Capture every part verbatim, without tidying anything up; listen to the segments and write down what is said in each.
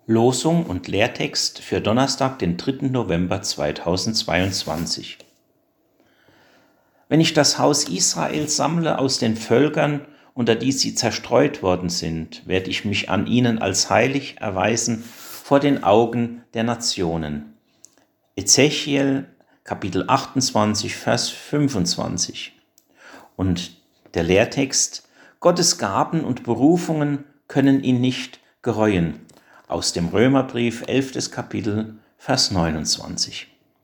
Losung und Lehrtext für Donnerstag, den dritten November zweitausendzweiundzwanzig. Wenn ich das Haus Israel sammle aus den Völkern, unter die sie zerstreut worden sind, werde ich mich an ihnen als heilig erweisen vor den Augen der Nationen. Ezechiel, Kapitel achtundzwanzig, Vers fünfundzwanzig. Und der Lehrtext: Gottes Gaben und Berufungen können ihn nicht gereuen. Aus dem Römerbrief, elftes Kapitel, Vers neunundzwanzig.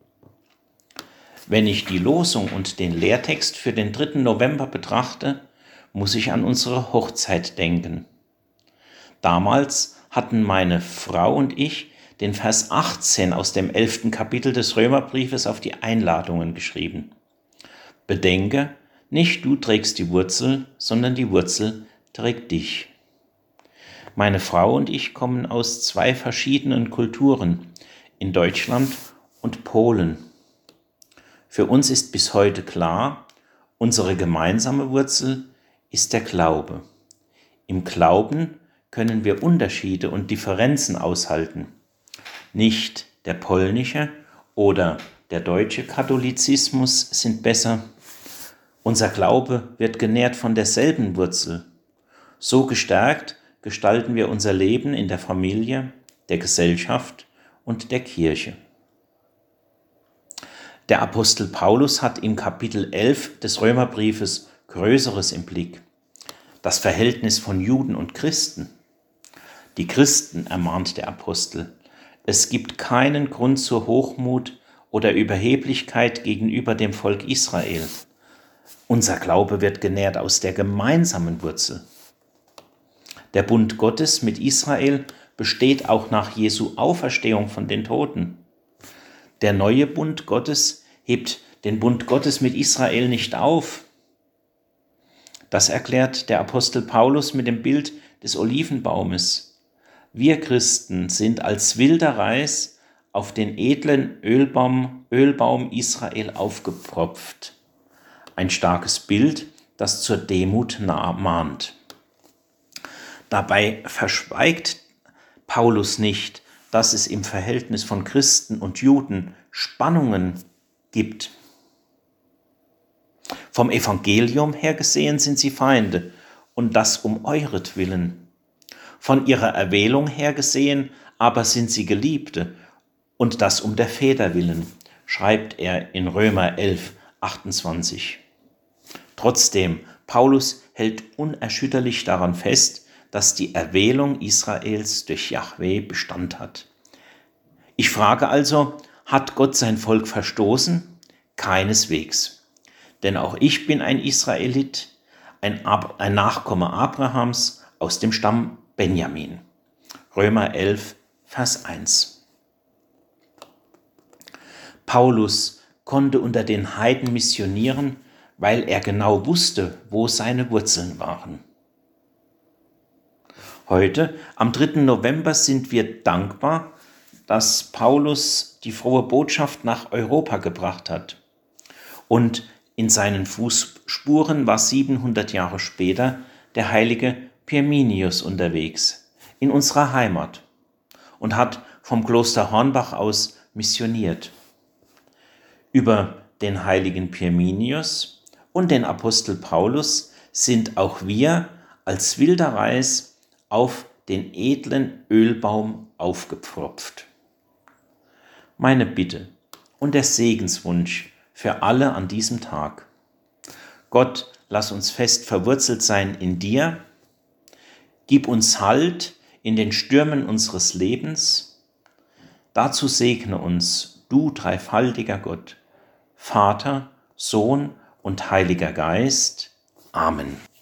Wenn ich die Losung und den Lehrtext für den dritten November betrachte, muss ich an unsere Hochzeit denken. Damals hatten meine Frau und ich den Vers achtzehn aus dem elften Kapitel des Römerbriefes auf die Einladungen geschrieben. Bedenke, nicht du trägst die Wurzel, sondern die Wurzel trägt dich. Meine Frau und ich kommen aus zwei verschiedenen Kulturen, in Deutschland und Polen. Für uns ist bis heute klar, unsere gemeinsame Wurzel ist der Glaube. Im Glauben können wir Unterschiede und Differenzen aushalten. Nicht der polnische oder der deutsche Katholizismus sind besser. Unser Glaube wird genährt von derselben Wurzel. So gestärkt gestalten wir unser Leben in der Familie, der Gesellschaft und der Kirche. Der Apostel Paulus hat im Kapitel elf des Römerbriefes Größeres im Blick: das Verhältnis von Juden und Christen. Die Christen, ermahnt der Apostel: Es gibt keinen Grund zur Hochmut oder Überheblichkeit gegenüber dem Volk Israel. Unser Glaube wird genährt aus der gemeinsamen Wurzel. Der Bund Gottes mit Israel besteht auch nach Jesu Auferstehung von den Toten. Der neue Bund Gottes hebt den Bund Gottes mit Israel nicht auf. Das erklärt der Apostel Paulus mit dem Bild des Olivenbaumes. Wir Christen sind als wilder Reis auf den edlen Ölbaum, Ölbaum Israel aufgepropft. Ein starkes Bild, das zur Demut mahnt. Dabei verschweigt Paulus nicht, dass es im Verhältnis von Christen und Juden Spannungen gibt. Vom Evangelium her gesehen sind sie Feinde, und das um euretwillen. Von ihrer Erwählung her gesehen aber sind sie Geliebte, und das um der Väter willen, schreibt er in Römer elf, achtundzwanzig. Trotzdem, Paulus hält unerschütterlich daran fest, dass die Erwählung Israels durch Jahwe Bestand hat. Ich frage also, hat Gott sein Volk verstoßen? Keineswegs. Denn auch ich bin ein Israelit, ein, Ab- ein Nachkomme Abrahams aus dem Stamm Benjamin. Römer elf, Vers eins. Paulus konnte unter den Heiden missionieren, weil er genau wusste, wo seine Wurzeln waren. Heute, am dritten November, sind wir dankbar, dass Paulus die frohe Botschaft nach Europa gebracht hat. Und in seinen Fußspuren war siebenhundert Jahre später der heilige Pirminius unterwegs, in unserer Heimat, und hat vom Kloster Hornbach aus missioniert. Über den heiligen Pirminius und den Apostel Paulus sind auch wir als wilder Reis auf den edlen Ölbaum aufgepfropft. Meine Bitte und der Segenswunsch für alle an diesem Tag: Gott, lass uns fest verwurzelt sein in dir, gib uns Halt in den Stürmen unseres Lebens, dazu segne uns, du dreifaltiger Gott, Vater, Sohn und Heiliger Geist. Amen.